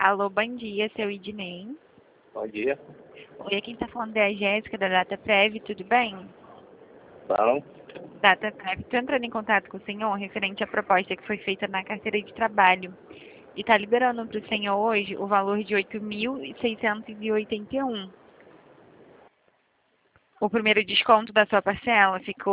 Alô, bom dia, seu Idnei. Bom dia. Oi, quem está falando é a Jéssica, da DataPrev, tudo bem? Falam? DataPrev, estou entrando em contato com o senhor referente à proposta que foi feita na carteira de trabalho. E está liberando para o senhor hoje o valor de 8.681. O primeiro desconto da sua parcela ficou